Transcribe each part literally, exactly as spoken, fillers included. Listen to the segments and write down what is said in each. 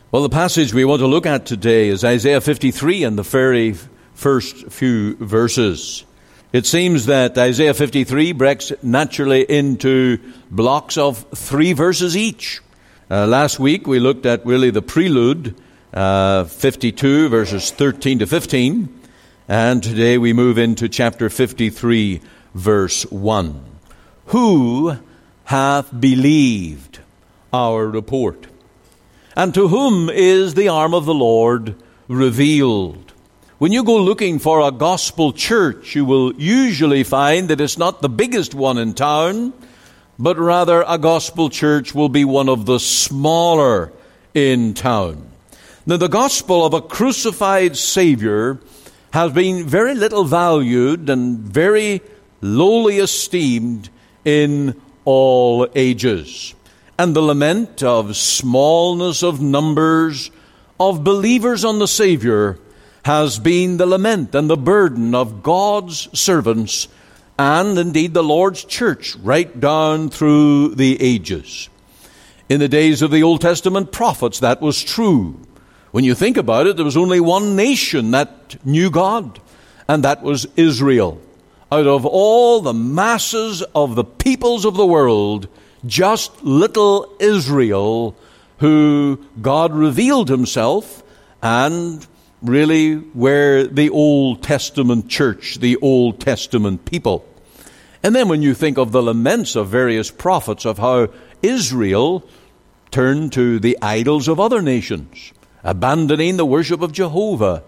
Well, the passage we want to look at today is Isaiah fifty-three and the very first few verses. It seems that Isaiah fifty-three breaks naturally into blocks of three verses each. Uh, last week we looked at really the prelude, uh, fifty-two verses thirteen to fifteen. And today we move into chapter fifty-three, verse one. Who hath believed our report? And to whom is the arm of the Lord revealed? When you go looking for a gospel church, you will usually find that it's not the biggest one in town, but rather a gospel church will be one of the smaller in town. Now, the gospel of a crucified Savior has been very little valued and very lowly esteemed in all ages. And the lament of smallness of numbers of believers on the Savior has been the lament and the burden of God's servants and indeed the Lord's church right down through the ages. In the days of the Old Testament prophets, that was true. When you think about it, there was only one nation that knew God, and that was Israel. Out of all the masses of the peoples of the world, just little Israel, who God revealed himself, and really were the Old Testament church, the Old Testament people. And then when you think of the laments of various prophets of how Israel turned to the idols of other nations, abandoning the worship of Jehovah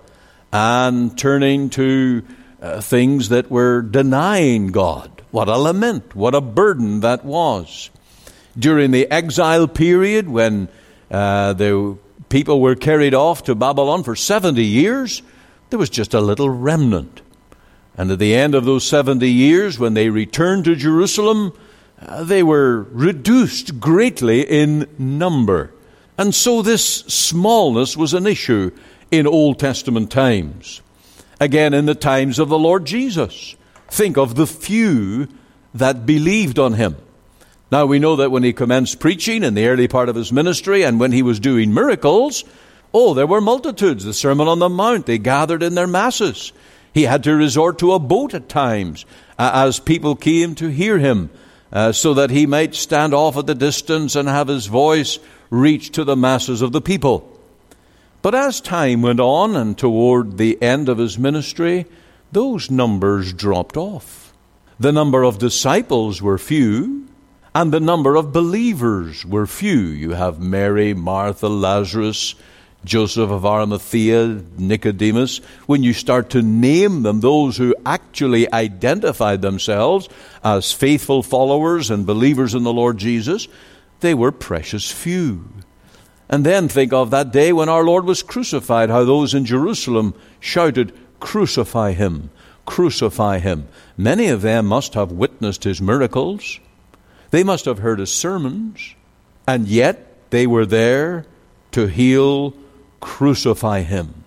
and turning to uh, things that were denying God. What a lament, what a burden that was. During the exile period, when uh, the people were carried off to Babylon for seventy years, there was just a little remnant. And at the end of those seventy years, when they returned to Jerusalem, uh, they were reduced greatly in number. And so this smallness was an issue in Old Testament times. Again, in the times of the Lord Jesus, think of the few that believed on him. Now, we know that when he commenced preaching in the early part of his ministry and when he was doing miracles, oh, there were multitudes. The Sermon on the Mount, they gathered in their masses. He had to resort to a boat at times uh, as people came to hear him uh, so that he might stand off at the distance and have his voice reach to the masses of the people. But as time went on and toward the end of his ministry, those numbers dropped off. The number of disciples were few, and the number of believers were few. You have Mary, Martha, Lazarus, Joseph of Arimathea, Nicodemus. When you start to name them, those who actually identified themselves as faithful followers and believers in the Lord Jesus, they were precious few. And then think of that day when our Lord was crucified, how those in Jerusalem shouted, "Crucify him, crucify him." Many of them must have witnessed his miracles. They must have heard his sermons, and yet they were there to heal, crucify him.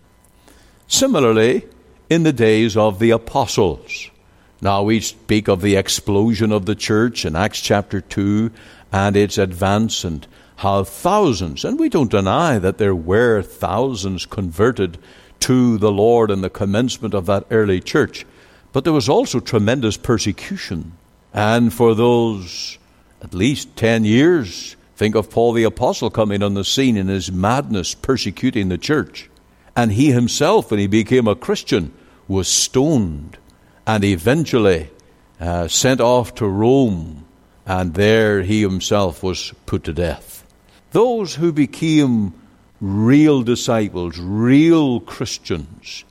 Similarly, in the days of the apostles. Now we speak of the explosion of the church in Acts chapter two and its advance and how thousands, and we don't deny that there were thousands converted to the Lord in the commencement of that early church, but there was also tremendous persecution. And for those at least ten years, think of Paul the Apostle coming on the scene in his madness, persecuting the church. And he himself, when he became a Christian, was stoned and eventually uh, sent off to Rome. And there he himself was put to death. Those who became real disciples, real Christians,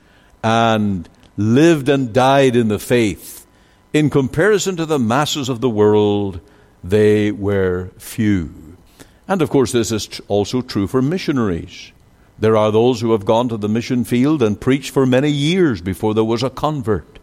and lived and died in the faith, in comparison to the masses of the world, they were few. And of course, this is also true for missionaries. There are those who have gone to the mission field and preached for many years before there was a convert.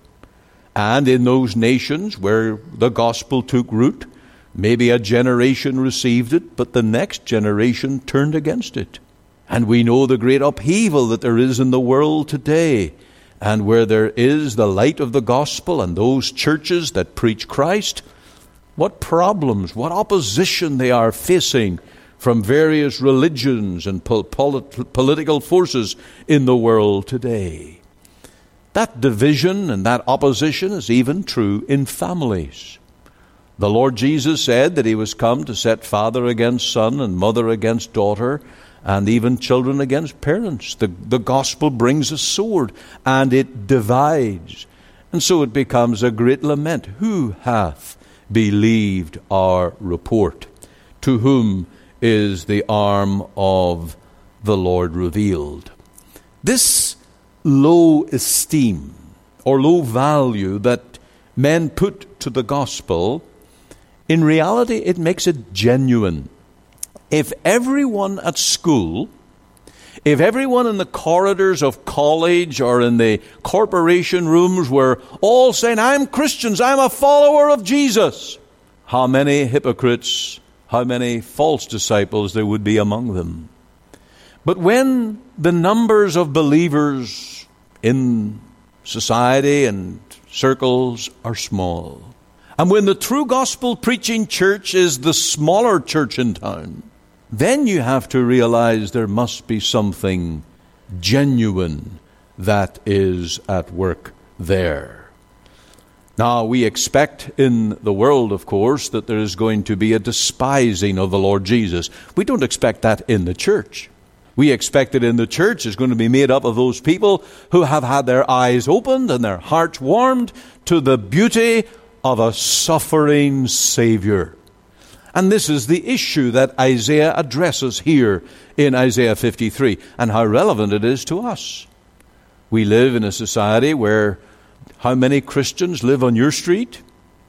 And in those nations where the gospel took root, maybe a generation received it, but the next generation turned against it. And we know the great upheaval that there is in the world today, and where there is the light of the gospel and those churches that preach Christ, what problems, what opposition they are facing from various religions and pol- polit- political forces in the world today. That division and that opposition is even true in families. The Lord Jesus said that he was come to set father against son and mother against daughter, and even children against parents. The, the gospel brings a sword, and it divides. And so it becomes a great lament. Who hath believed our report? To whom is the arm of the Lord revealed? This low esteem or low value that men put to the gospel, in reality it makes it genuine. If everyone at school, if everyone in the corridors of college or in the corporation rooms were all saying, I'm Christians, I'm a follower of Jesus, how many hypocrites, how many false disciples there would be among them. But when the numbers of believers in society and circles are small, and when the true gospel preaching church is the smaller church in town, then you have to realize there must be something genuine that is at work there. Now, we expect in the world, of course, that there is going to be a despising of the Lord Jesus. We don't expect that in the church. We expect it in the church is going to be made up of those people who have had their eyes opened and their hearts warmed to the beauty of a suffering Savior. And this is the issue that Isaiah addresses here in Isaiah fifty-three, and how relevant it is to us. We live in a society where how many Christians live on your street?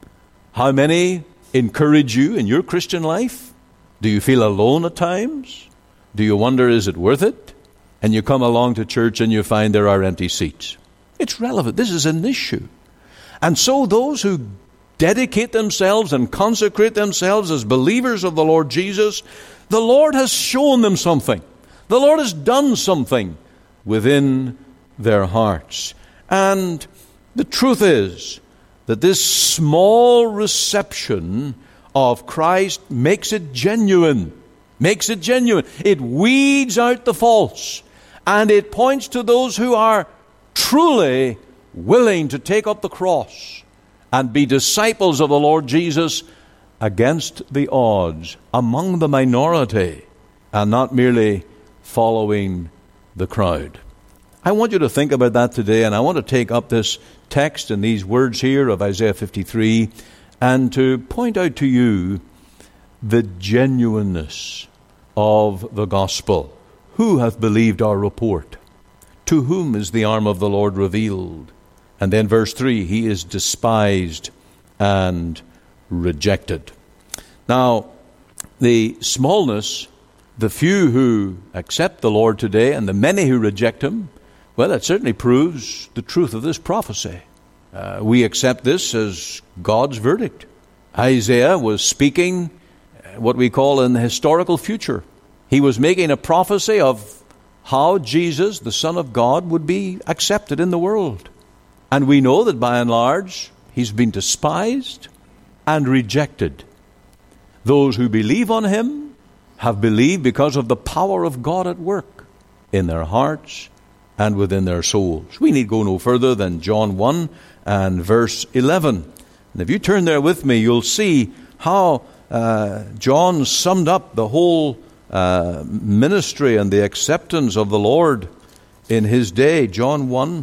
How many encourage you in your Christian life? Do you feel alone at times? Do you wonder, is it worth it? And you come along to church and you find there are empty seats. It's relevant. This is an issue. And so those who dedicate themselves and consecrate themselves as believers of the Lord Jesus, the Lord has shown them something. The Lord has done something within their hearts. And the truth is that this small reception of Christ makes it genuine. Makes it genuine. It weeds out the false. And it points to those who are truly willing to take up the cross and be disciples of the Lord Jesus against the odds, among the minority, and not merely following the crowd. I want you to think about that today, and I want to take up this text and these words here of Isaiah fifty-three and to point out to you the genuineness of the gospel. Who hath believed our report? To whom is the arm of the Lord revealed? And then verse three, he is despised and rejected. Now, the smallness, the few who accept the Lord today and the many who reject him, well, it certainly proves the truth of this prophecy. Uh, we accept this as God's verdict. Isaiah was speaking what we call in the historical future. He was making a prophecy of how Jesus, the Son of God, would be accepted in the world. And we know that by and large, he's been despised and rejected. Those who believe on him have believed because of the power of God at work in their hearts and within their souls. We need go no further than John one and verse eleven. And if you turn there with me, you'll see how uh, John summed up the whole uh, ministry and the acceptance of the Lord in his day. John one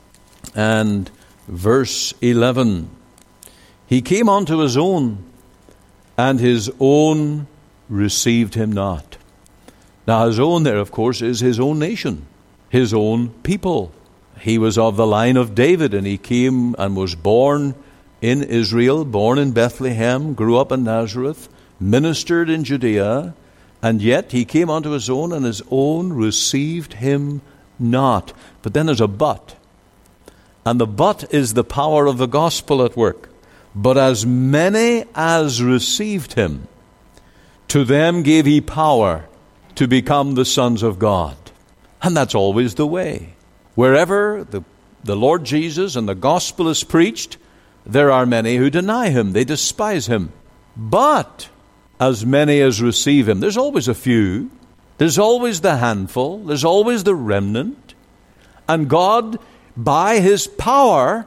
and verse eleven. He came unto his own, and his own received him not. Now his own there, of course, is his own nation, his own people. He was of the line of David, and he came and was born in Israel, born in Bethlehem, grew up in Nazareth, ministered in Judea, and yet he came unto his own, and his own received him not. But then there's a but. And the but is the power of the gospel at work. But as many as received him, to them gave he power to become the sons of God. And that's always the way. Wherever the, the Lord Jesus and the gospel is preached, there are many who deny him. They despise him. But as many as receive him. There's always a few. There's always the handful. There's always the remnant. And God, by his power,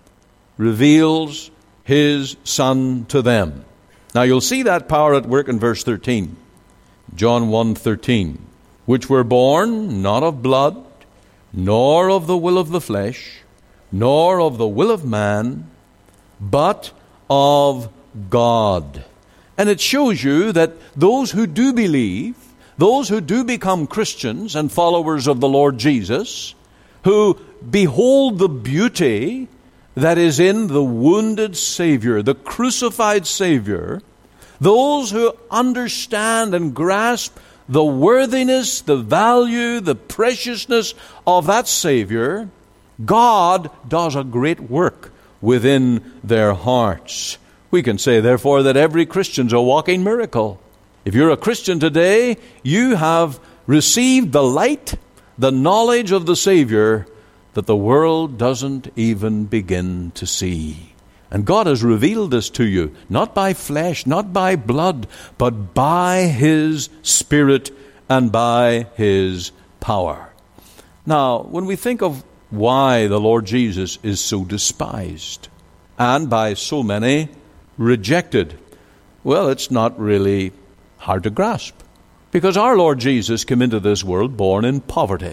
reveals his Son to them. Now you'll see that power at work in verse thirteen. John one thirteen. Which were born not of blood, nor of the will of the flesh, nor of the will of man, but of God. And it shows you that those who do believe, those who do become Christians and followers of the Lord Jesus, who behold the beauty that is in the wounded Savior, the crucified Savior, those who understand and grasp the worthiness, the value, the preciousness of that Savior, God does a great work within their hearts. We can say, therefore, that every Christian's a walking miracle. If you're a Christian today, you have received the light, the knowledge of the Savior that the world doesn't even begin to see. And God has revealed this to you, not by flesh, not by blood, but by his Spirit and by his power. Now, when we think of why the Lord Jesus is so despised and by so many rejected, well, it's not really hard to grasp. Because our Lord Jesus came into this world born in poverty.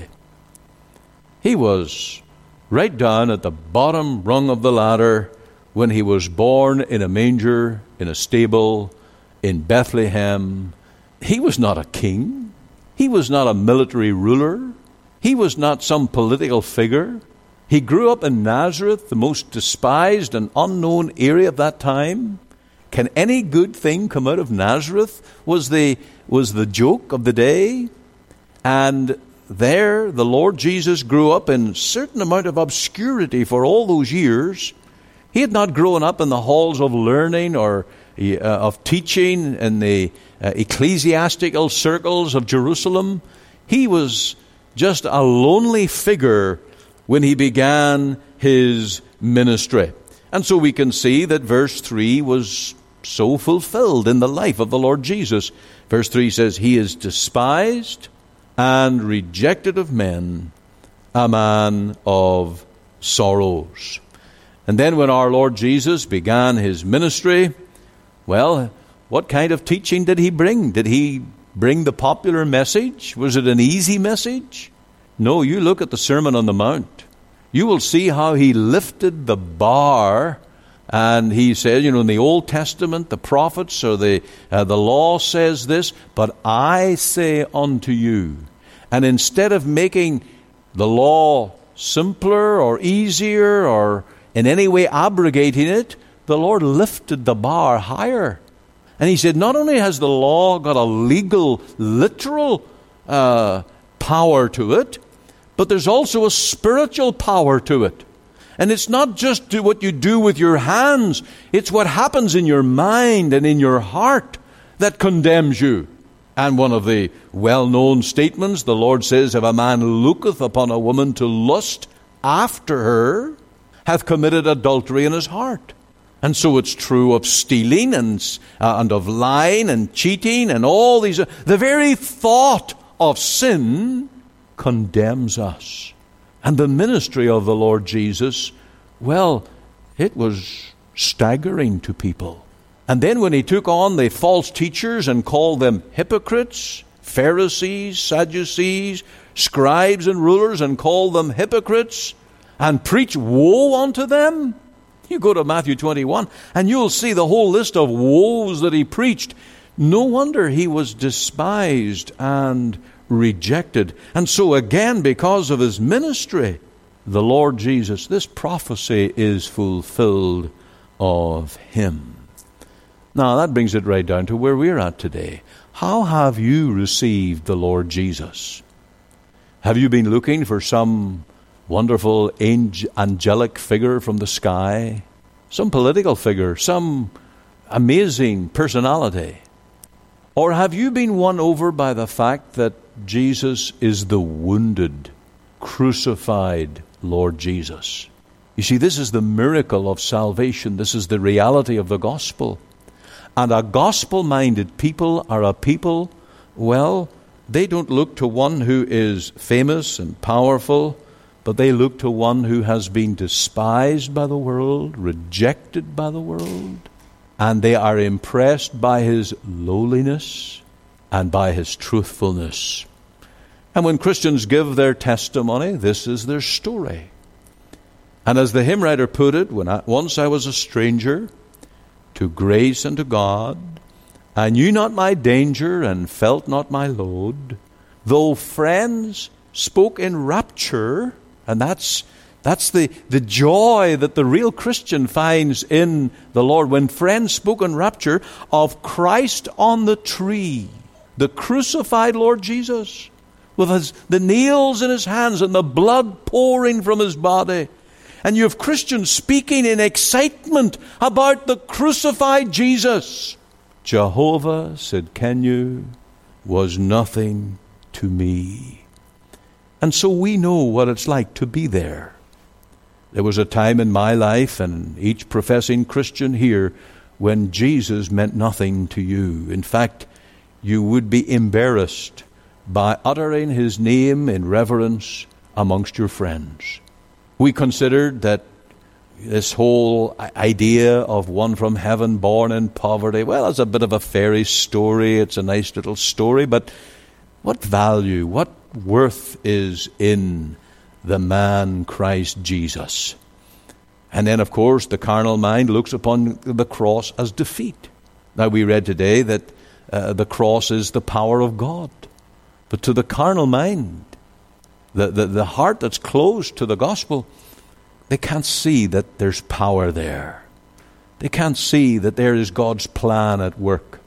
He was right down at the bottom rung of the ladder when he was born in a manger, in a stable, in Bethlehem. He was not a king. He was not a military ruler. He was not some political figure. He grew up in Nazareth, the most despised and unknown area of that time. Can any good thing come out of Nazareth? Was the, was the joke of the day. And there, the Lord Jesus grew up in a certain amount of obscurity for all those years. He had not grown up in the halls of learning or uh, of teaching in the uh, ecclesiastical circles of Jerusalem. He was just a lonely figure when he began his ministry. And so we can see that verse three was so fulfilled in the life of the Lord Jesus. Verse three says, he is despised and rejected of men, a man of sorrows. And then when our Lord Jesus began his ministry, well, what kind of teaching did he bring? Did he bring the popular message? Was it an easy message? No, you look at the Sermon on the Mount. You will see how he lifted the bar, and he said, you know, in the Old Testament, the prophets or the uh, the law says this, but I say unto you. And instead of making the law simpler or easier or in any way abrogating it, the Lord lifted the bar higher. And he said, not only has the law got a legal, literal uh, power to it, but there's also a spiritual power to it. And it's not just do what you do with your hands. It's what happens in your mind and in your heart that condemns you. And one of the well-known statements, the Lord says, if a man looketh upon a woman to lust after her, hath committed adultery in his heart. And so it's true of stealing and, uh, and of lying and cheating and all these. Uh, the very thought of sin condemns us. And the ministry of the Lord Jesus, well, it was staggering to people. And then when he took on the false teachers and called them hypocrites, Pharisees, Sadducees, scribes and rulers, and called them hypocrites, and preach woe unto them. You go to Matthew twenty-one, and you'll see the whole list of woes that he preached. No wonder he was despised and rejected. And so again, because of his ministry, the Lord Jesus, this prophecy is fulfilled of him. Now that brings it right down to where we're at today. How have you received the Lord Jesus? Have you been looking for some wonderful angelic figure from the sky, some political figure, some amazing personality? Or have you been won over by the fact that Jesus is the wounded, crucified Lord Jesus? You see, this is the miracle of salvation. This is the reality of the gospel. And a gospel-minded people are a people, well, they don't look to one who is famous and powerful, but they look to one who has been despised by the world, rejected by the world, and they are impressed by his lowliness and by his truthfulness. And when Christians give their testimony, this is their story. And as the hymn writer put it, when I, once I was a stranger to grace and to God, I knew not my danger and felt not my load, though friends spoke in rapture. And that's that's the, the joy that the real Christian finds in the Lord. When friends spoke in rapture of Christ on the tree, the crucified Lord Jesus, with his, the nails in his hands and the blood pouring from his body. And you have Christians speaking in excitement about the crucified Jesus. Jehovah, said Kenyu, was nothing to me. And so we know what it's like to be there. There was a time in my life, and each professing Christian here, when Jesus meant nothing to you. In fact, you would be embarrassed by uttering his name in reverence amongst your friends. We considered that this whole idea of one from heaven born in poverty, well, it's a bit of a fairy story. It's a nice little story, but what value, what worth is in the man Christ Jesus? And then, of course, the carnal mind looks upon the cross as defeat. Now, we read today that uh, the cross is the power of God. But to the carnal mind, the, the, the heart that's closed to the gospel, they can't see that there's power there. They can't see that there is God's plan at work.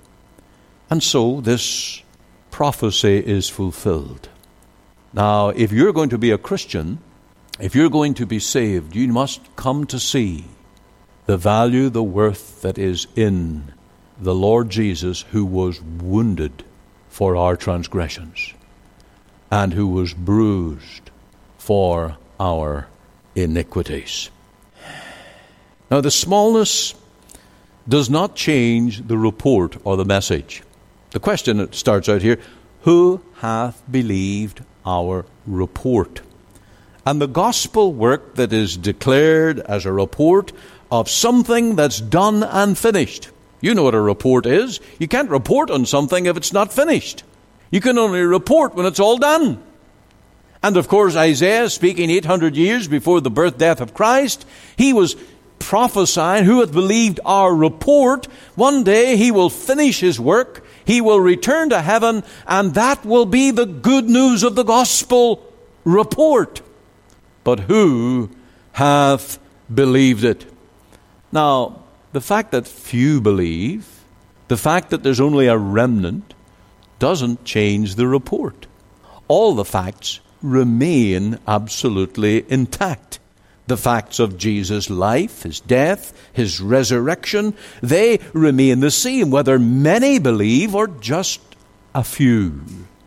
And so this prophecy is fulfilled. Now, if you're going to be a Christian, if you're going to be saved, you must come to see the value, the worth that is in the Lord Jesus, who was wounded for our transgressions and who was bruised for our iniquities. Now, the smallness does not change the report or the message. The question starts out here, who hath believed our report? And the gospel work that is declared as a report of something that's done and finished. You know what a report is. You can't report on something if it's not finished. You can only report when it's all done. And of course, Isaiah, speaking eight hundred years before the birth, death of Christ, he was prophesying, who hath believed our report? One day he will finish his work, he will return to heaven, and that will be the good news of the gospel report. But who hath believed it? Now, the fact that few believe, the fact that there's only a remnant, doesn't change the report. All the facts remain absolutely intact. The facts of Jesus' life, his death, his resurrection, they remain the same, whether many believe or just a few.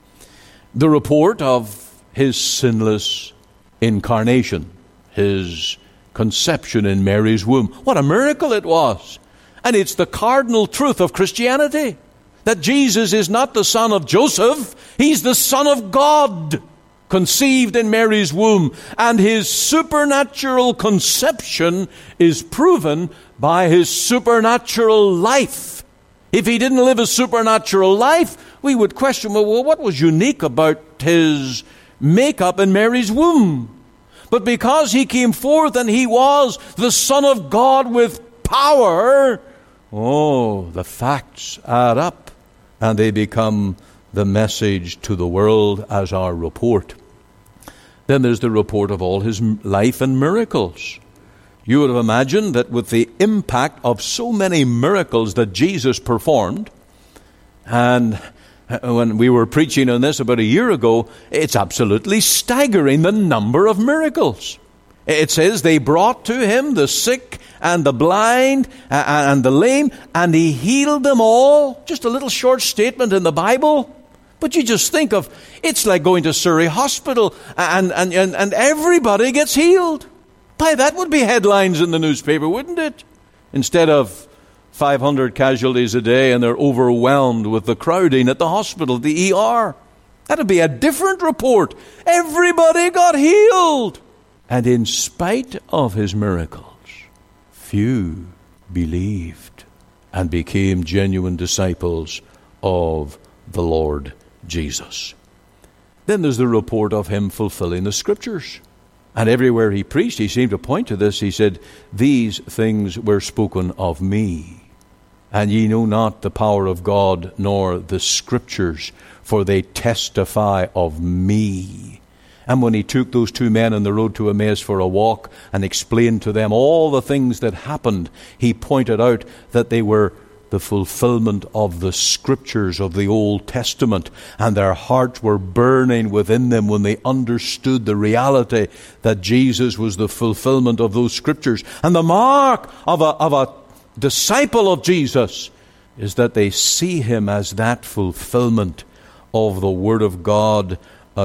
The report of his sinless incarnation, his conception in Mary's womb. What a miracle it was. And it's the cardinal truth of Christianity, that Jesus is not the son of Joseph, he's the Son of God, conceived in Mary's womb. And his supernatural conception is proven by his supernatural life. If he didn't live a supernatural life, we would question, well, what was unique about his makeup in Mary's womb? But because he came forth and he was the Son of God with power, oh, the facts add up and they become the message to the world as our report. Then there's the report of all his life and miracles. You would have imagined that with the impact of so many miracles that Jesus performed, and when we were preaching on this about a year ago, it's absolutely staggering the number of miracles. It says they brought to him the sick and the blind and the lame, and he healed them all. Just a little short statement in the Bible. But you just think of, it's like going to Surrey Hospital and, and, and, and everybody gets healed. Why, that would be headlines in the newspaper, wouldn't it? Instead of five hundred casualties a day, and they're overwhelmed with the crowding at the hospital, the E R. That'd be a different report. Everybody got healed. And in spite of his miracles, few believed and became genuine disciples of the Lord Jesus. Then there's the report of him fulfilling the Scriptures. And everywhere he preached, he seemed to point to this. He said, "These things were spoken of me. And ye know not the power of God, nor the Scriptures, for they testify of me." And when he took those two men on the road to Emmaus for a walk and explained to them all the things that happened, he pointed out that they were the fulfillment of the Scriptures of the Old Testament, and their hearts were burning within them when they understood the reality that Jesus was the fulfillment of those Scriptures. And the mark of a, of a disciple of Jesus is that they see him as that fulfillment of the Word of God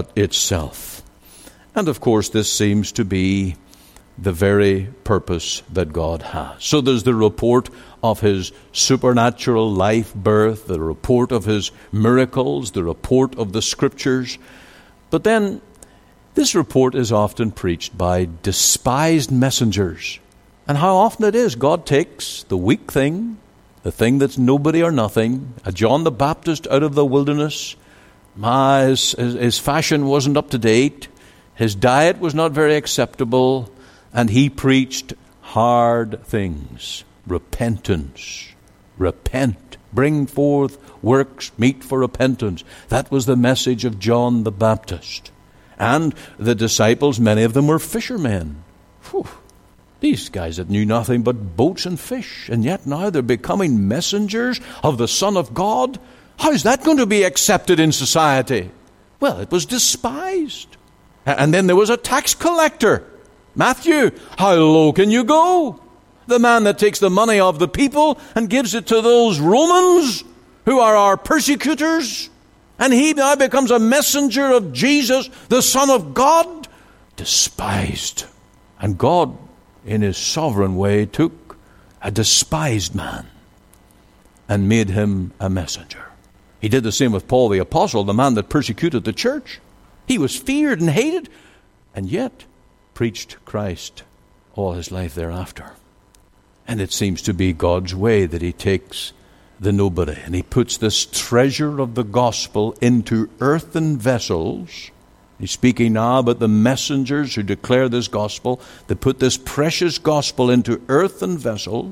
itself. And of course, this seems to be the very purpose that God has. So there's the report of his supernatural life, birth, the report of his miracles, the report of the Scriptures. But then this report is often preached by despised messengers. And how often it is God takes the weak thing, the thing that's nobody or nothing, a John the Baptist out of the wilderness. My, his, his, his fashion wasn't up to date. His diet was not very acceptable. And he preached hard things. Repentance. Repent. Bring forth works meet for repentance. That was the message of John the Baptist. And the disciples, many of them were fishermen. Whew. These guys that knew nothing but boats and fish. And yet now they're becoming messengers of the Son of God. How's that going to be accepted in society? Well, it was despised. And then there was a tax collector. Matthew, how low can you go? The man that takes the money of the people and gives it to those Romans who are our persecutors. And he now becomes a messenger of Jesus, the Son of God. Despised. And God, in his sovereign way, took a despised man and made him a messenger. He did the same with Paul the Apostle, the man that persecuted the church. He was feared and hated, and yet preached Christ all his life thereafter. And it seems to be God's way that he takes the nobody and he puts this treasure of the gospel into earthen vessels. He's speaking now about the messengers who declare this gospel. They put this precious gospel into earthen vessels.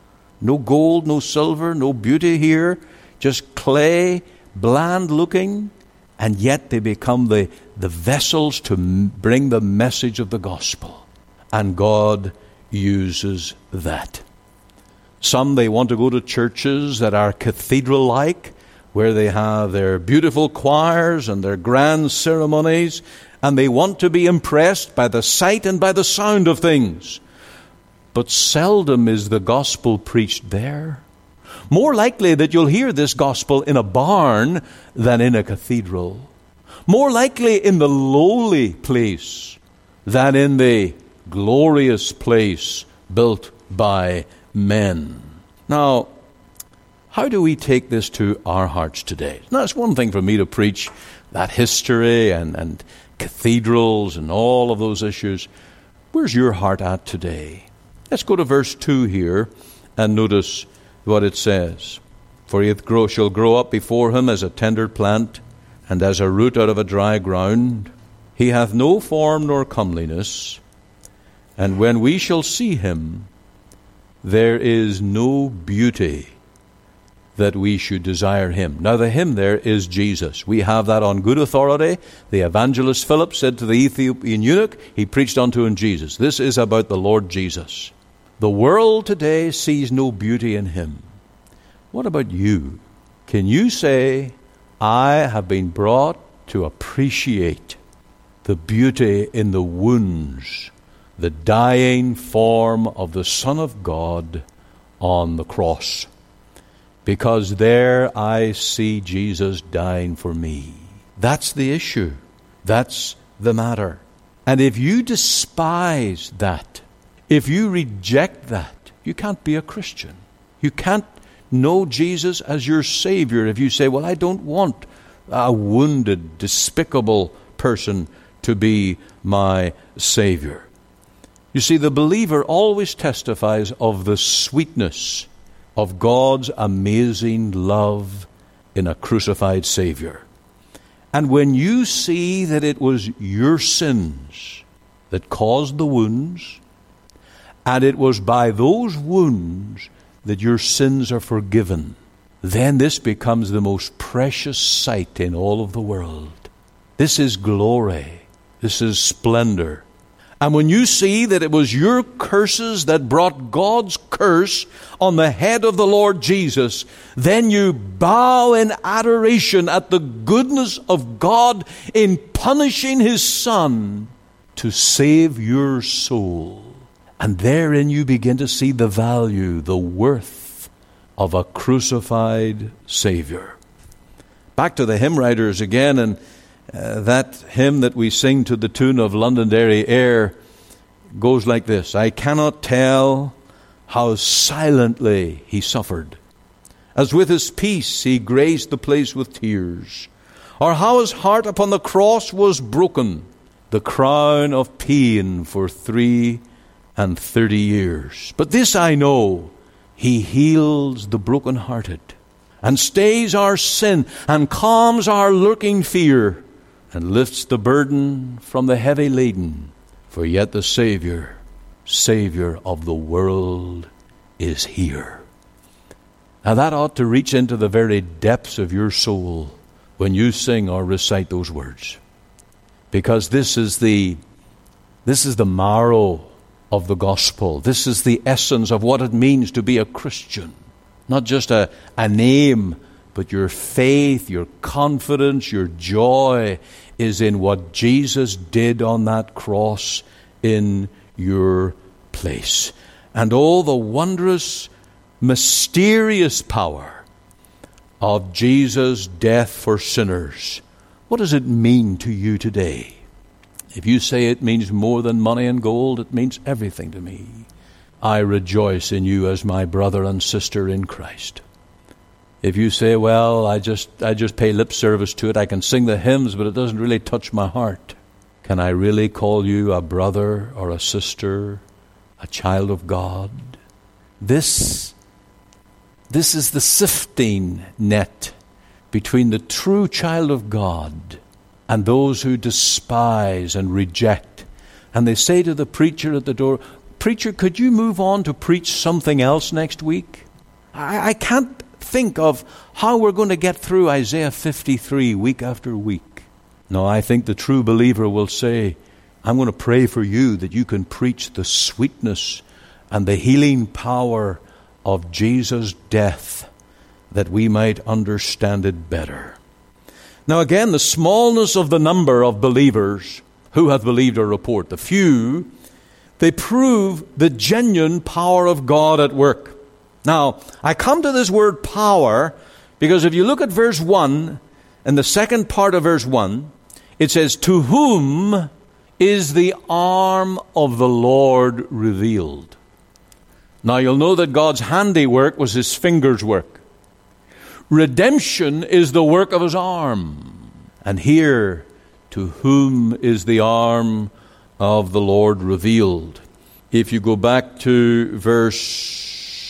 No gold, no silver, no beauty here. Just clay, bland looking. And yet they become the, the vessels to m- bring the message of the gospel. And God uses that. Some, they want to go to churches that are cathedral-like, where they have their beautiful choirs and their grand ceremonies, and they want to be impressed by the sight and by the sound of things. But seldom is the gospel preached there. More likely that you'll hear this gospel in a barn than in a cathedral. More likely in the lowly place than in the glorious place built by men. Now, how do we take this to our hearts today? Now, it's one thing for me to preach that history and, and cathedrals and all of those issues. Where's your heart at today? Let's go to verse two here and notice what it says. For he grow, shall grow up before him as a tender plant, and as a root out of a dry ground. He hath no form nor comeliness, and when we shall see him, there is no beauty that we should desire him. Now the him there is Jesus. We have that on good authority. The evangelist Philip said to the Ethiopian eunuch, he preached unto him Jesus. This is about the Lord Jesus. The world today sees no beauty in him. What about you? Can you say, I have been brought to appreciate the beauty in the wounds, the dying form of the Son of God on the cross? Because there I see Jesus dying for me. That's the issue. That's the matter. And if you despise that, if you reject that, you can't be a Christian. You can't know Jesus as your Savior if you say, well, I don't want a wounded, despicable person to be my Savior. You see, the believer always testifies of the sweetness of God's amazing love in a crucified Savior. And when you see that it was your sins that caused the wounds, and it was by those wounds that your sins are forgiven, then this becomes the most precious sight in all of the world. This is glory. This is splendor. And when you see that it was your curses that brought God's curse on the head of the Lord Jesus, then you bow in adoration at the goodness of God in punishing His Son to save your soul. And therein you begin to see the value, the worth of a crucified Savior. Back to the hymn writers again, and uh, that hymn that we sing to the tune of Londonderry Air goes like this. I cannot tell how silently He suffered, as with His peace He graced the place with tears, or how His heart upon the cross was broken, the crown of pain for three and thirty years. But this I know, He heals the brokenhearted, and stays our sin, and calms our lurking fear, and lifts the burden from the heavy laden. For yet the Savior, Savior of the world is here. Now that ought to reach into the very depths of your soul when you sing or recite those words. Because this is the, this is the marrow of the gospel. This is the essence of what it means to be a Christian. Not just a, a name, but your faith, your confidence, your joy is in what Jesus did on that cross in your place. And all the wondrous, mysterious power of Jesus' death for sinners. What does it mean to you today? If you say it means more than money and gold, it means everything to me. I rejoice in you as my brother and sister in Christ. If you say, well, I just I just pay lip service to it, I can sing the hymns, but it doesn't really touch my heart. Can I really call you a brother or a sister, a child of God? This, this is the sifting net between the true child of God and those who despise and reject. And they say to the preacher at the door, preacher, could you move on to preach something else next week? I, I can't think of how we're going to get through Isaiah fifty-three week after week. No, I think the true believer will say, I'm going to pray for you that you can preach the sweetness and the healing power of Jesus' death, that we might understand it better. Now again, the smallness of the number of believers who have believed our report, the few, they prove the genuine power of God at work. Now, I come to this word power because if you look at verse one, and the second part of verse one, it says, to whom is the arm of the Lord revealed? Now, you'll know that God's handiwork was His fingers' work. Redemption is the work of His arm. And here, to whom is the arm of the Lord revealed? If you go back to verse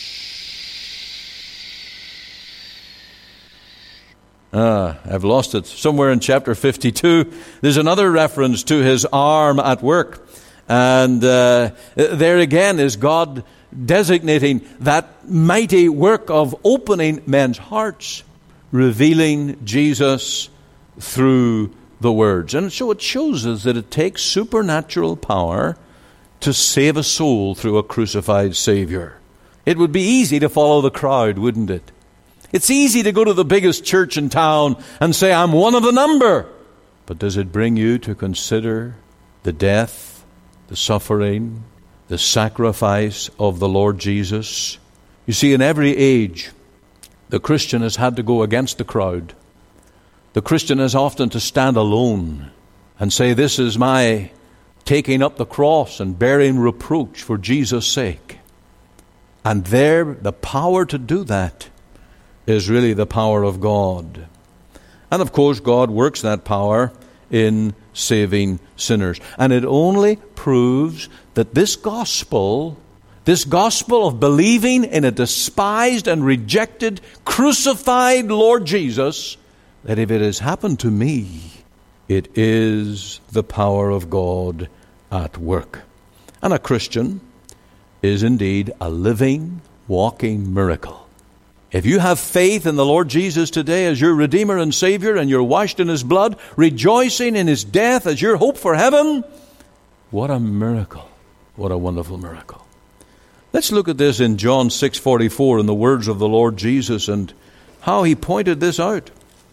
Ah, I've lost it. Somewhere in chapter fifty-two, there's another reference to His arm at work. And uh, there again is God designating that mighty work of opening men's hearts, revealing Jesus through the words. And so it shows us that it takes supernatural power to save a soul through a crucified Savior. It would be easy to follow the crowd, wouldn't it? It's easy to go to the biggest church in town and say, I'm one of the number. But does it bring you to consider the death, the suffering, the sacrifice of the Lord Jesus? You see, in every age, the Christian has had to go against the crowd. The Christian has often to stand alone and say, this is my taking up the cross and bearing reproach for Jesus' sake. And there, the power to do that is really the power of God. And of course, God works that power in saving sinners. And it only proves that this gospel, this gospel of believing in a despised and rejected, crucified Lord Jesus, that if it has happened to me, it is the power of God at work. And a Christian is indeed a living, walking miracle. If you have faith in the Lord Jesus today as your Redeemer and Savior, and you're washed in His blood, rejoicing in His death as your hope for heaven, what a miracle. What a wonderful miracle. Let's look at this in John six forty-four in the words of the Lord Jesus and how He pointed this out.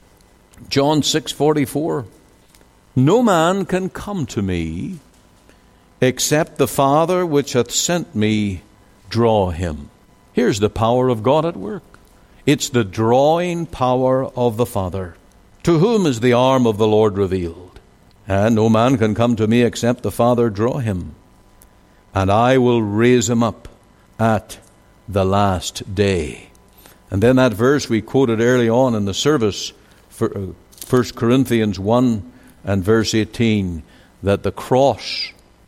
John six forty-four. No man can come to me except the Father which hath sent me draw him. Here's the power of God at work. It's the drawing power of the Father. To whom is the arm of the Lord revealed? And no man can come to me except the Father draw him. And I will raise him up at the last day. And then that verse we quoted early on in the service, for First Corinthians one and verse eighteen, that the cross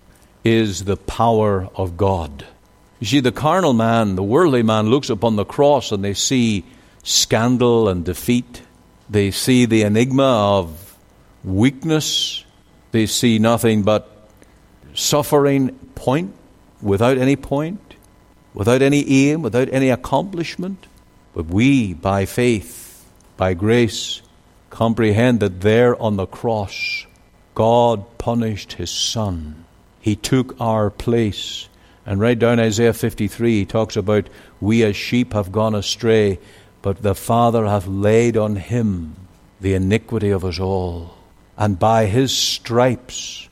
is the power of God. You see, the carnal man, the worldly man, looks upon the cross and they see scandal and defeat. They see the enigma of weakness. They see nothing but suffering, point without any point, without any aim, without any accomplishment. But we, by faith, by grace, comprehend that there on the cross, God punished His Son. He took our place. And right down Isaiah fifty-three, he talks about, we as sheep have gone astray, but the Father hath laid on Him the iniquity of us all. And by His stripes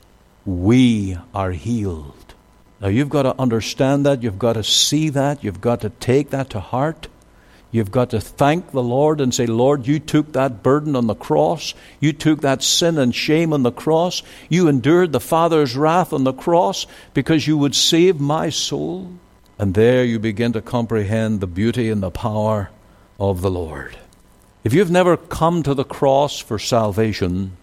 we are healed. Now you've got to understand that, you've got to see that, you've got to take that to heart. You've got to thank the Lord and say, Lord, you took that burden on the cross. You took that sin and shame on the cross. You endured the Father's wrath on the cross because you would save my soul. And there you begin to comprehend the beauty and the power of the Lord. If you've never come to the cross for salvation,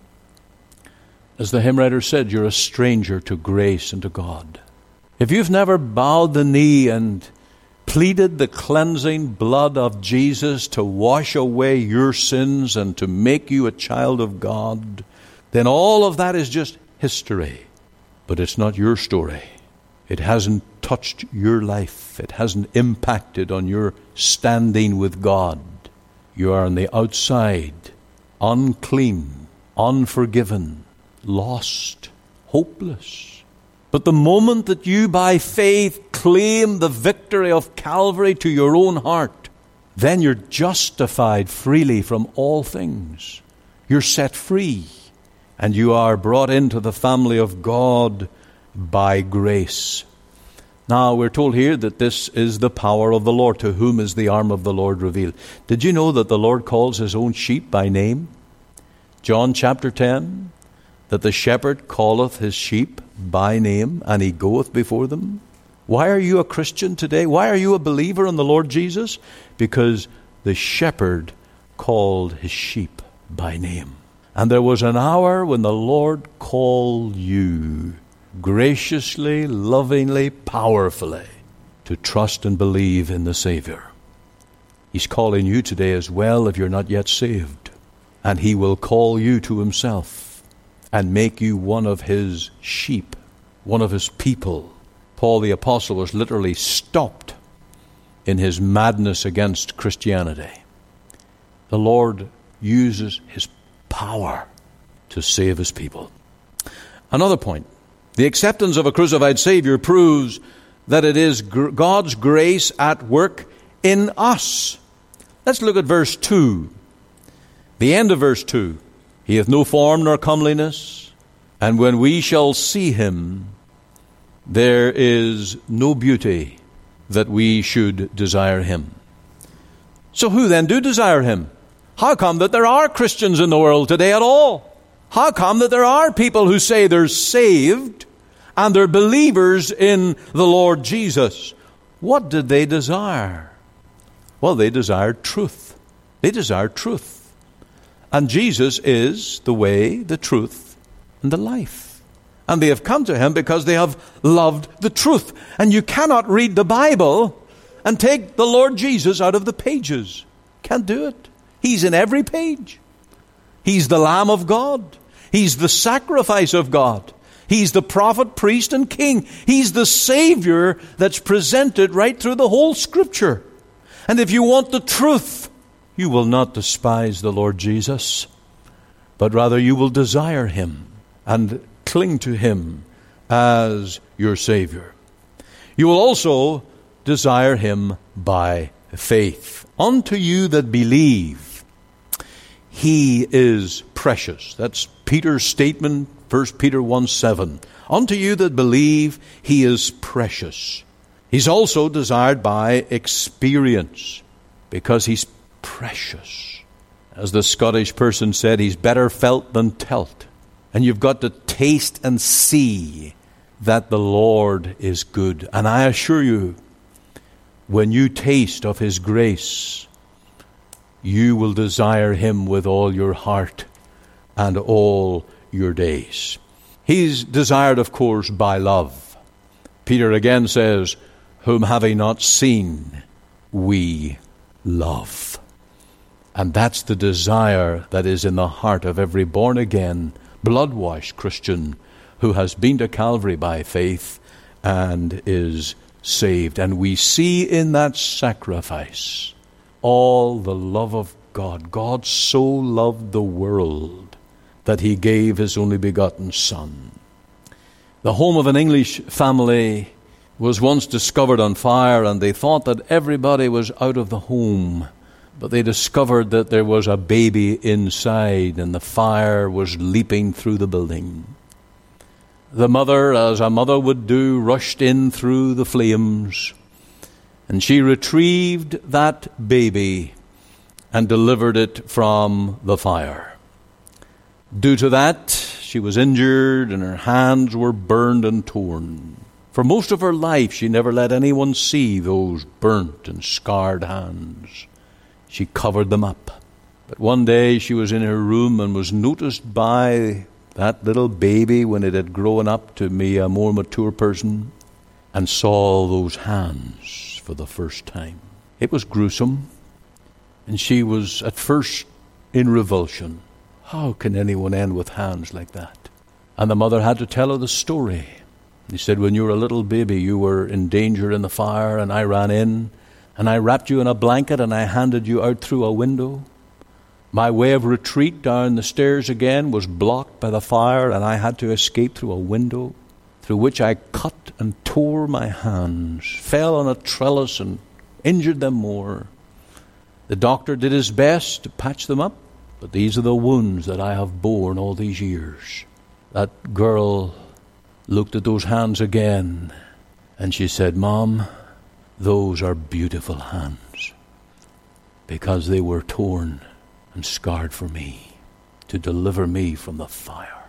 as the hymn writer said, you're a stranger to grace and to God. If you've never bowed the knee and pleaded the cleansing blood of Jesus to wash away your sins and to make you a child of God, then all of that is just history. But it's not your story. It hasn't touched your life. It hasn't impacted on your standing with God. You are on the outside, unclean, unforgiven, lost, hopeless. But the moment that you by faith claim the victory of Calvary to your own heart, then you're justified freely from all things. You're set free, and you are brought into the family of God by grace. Now, we're told here that this is the power of the Lord. To whom is the arm of the Lord revealed? Did you know that the Lord calls His own sheep by name? John chapter ten, that the shepherd calleth his sheep by name, and he goeth before them. Why are you a Christian today? Why are you a believer in the Lord Jesus? Because the shepherd called his sheep by name. And there was an hour when the Lord called you graciously, lovingly, powerfully to trust and believe in the Savior. He's calling you today as well if you're not yet saved. And He will call you to Himself and make you one of His sheep, one of His people. Paul the Apostle was literally stopped in his madness against Christianity. The Lord uses His power to save His people. Another point, the acceptance of a crucified Savior proves that it is gr- God's grace at work in us. Let's look at verse two. The end of verse two. He hath no form nor comeliness, and when we shall see Him, there is no beauty that we should desire Him. So who then do desire Him? How come that there are Christians in the world today at all? How come that there are people who say they're saved and they're believers in the Lord Jesus? What did they desire? Well, they desired truth. They desired truth. And Jesus is the way, the truth, and the life. And they have come to him because they have loved the truth. And you cannot read the Bible and take the Lord Jesus out of the pages. Can't do it. He's in every page. He's the Lamb of God. He's the sacrifice of God. He's the prophet, priest, and king. He's the Savior that's presented right through the whole Scripture. And if you want the truth, you will not despise the Lord Jesus, but rather you will desire him and cling to him as your Savior. You will also desire him by faith. Unto you that believe, he is precious. That's Peter's statement, First Peter one seven. Unto you that believe, he is precious. He's also desired by experience, because he's precious. As the Scottish person said, he's better felt than telt. And you've got to taste and see that the Lord is good. And I assure you, when you taste of his grace, you will desire him with all your heart and all your days. He's desired, of course, by love. Peter again says, whom having not seen, we love. And that's the desire that is in the heart of every born-again, blood-washed Christian who has been to Calvary by faith and is saved. And we see in that sacrifice all the love of God. God so loved the world that he gave his only begotten Son. The home of an English family was once discovered on fire, and they thought that everybody was out of the home. But they discovered that there was a baby inside, and the fire was leaping through the building. The mother, as a mother would do, rushed in through the flames, and she retrieved that baby and delivered it from the fire. Due to that, she was injured and her hands were burned and torn. For most of her life, she never let anyone see those burnt and scarred hands. She covered them up. But one day she was in her room and was noticed by that little baby when it had grown up to be a more mature person, and saw those hands for the first time. It was gruesome, and she was at first in revulsion. How can anyone end with hands like that? And the mother had to tell her the story. He said, when you were a little baby, you were in danger in the fire, and I ran in, and I wrapped you in a blanket, and I handed you out through a window. My way of retreat down the stairs again was blocked by the fire, and I had to escape through a window, through which I cut and tore my hands, fell on a trellis and injured them more. The doctor did his best to patch them up, but these are the wounds that I have borne all these years. That girl looked at those hands again, and she said, Mom, those are beautiful hands, because they were torn and scarred for me, to deliver me from the fire.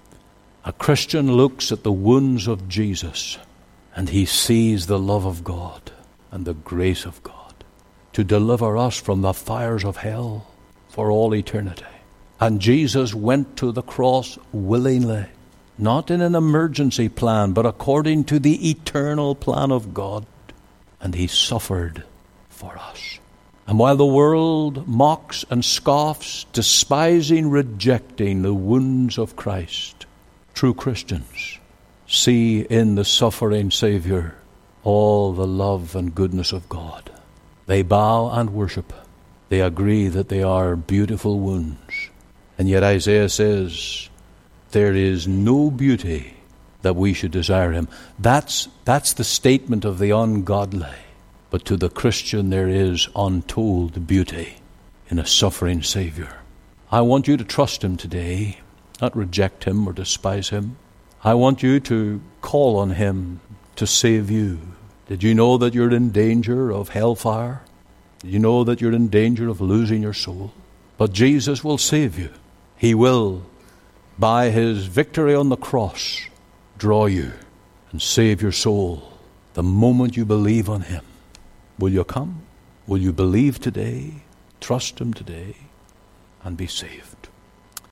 A Christian looks at the wounds of Jesus, and he sees the love of God and the grace of God to deliver us from the fires of hell for all eternity. And Jesus went to the cross willingly, not in an emergency plan, but according to the eternal plan of God. And he suffered for us. And while the world mocks and scoffs, despising, rejecting the wounds of Christ, true Christians see in the suffering Savior all the love and goodness of God. They bow and worship. They agree that they are beautiful wounds. And yet Isaiah says, there is no beauty that we should desire him. That's, that's the statement of the ungodly. But to the Christian there is untold beauty in a suffering Savior. I want you to trust him today, not reject him or despise him. I want you to call on him to save you. Did you know that you're in danger of hellfire? Did you know that you're in danger of losing your soul? But Jesus will save you. He will, by his victory on the cross, draw you and save your soul the moment you believe on him. Will you come? Will you believe today? Trust him today and be saved.